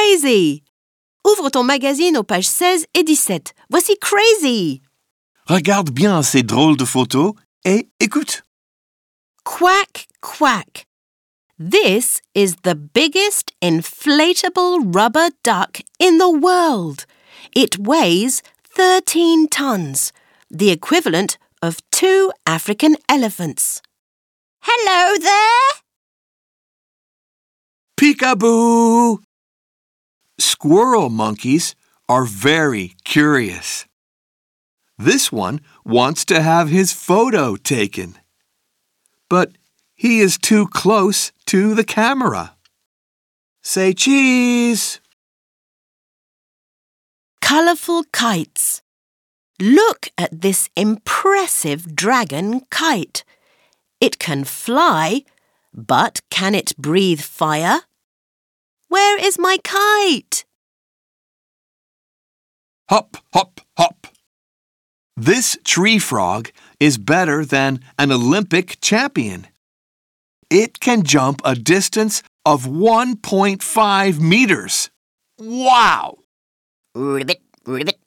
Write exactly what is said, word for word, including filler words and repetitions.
crazy. Ouvre ton magazine aux pages seize et dix-sept. Voici Crazy. Regarde bien ces drôles de photos et écoute. Quack, quack. This is the biggest inflatable rubber duck in the world. It weighs thirteen tons, the equivalent of two African elephants. Hello there! Peekaboo! Squirrel monkeys are very curious. This one wants to have his photo taken. But he is too close to the camera. Say cheese! Colourful kites. Look at this impressive dragon kite. It can fly, but can it breathe fire? Where is my kite? Hop, hop, hop. This tree frog is better than an Olympic champion. It can jump a distance of one point five meters. Wow! Ribbit, ribbit.